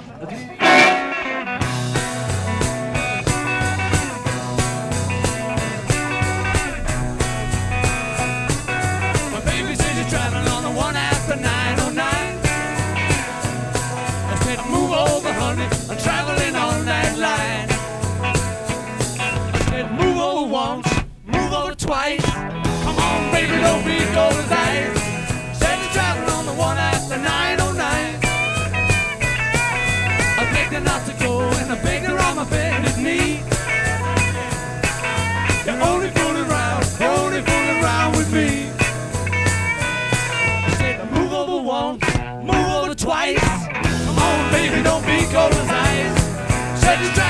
My baby says you're traveling on the one after 909. I said, move over, honey, I'm traveling on that line. I said, move over once, move over twice. Come on, baby, don't be cold as ice. Said you're traveling on the one after 909. I begged her not to go, and I begged her on my bended knee. You're only fooling around with me. I said, move over once, move over twice. Come on, baby, don't be cold as ice. Said you're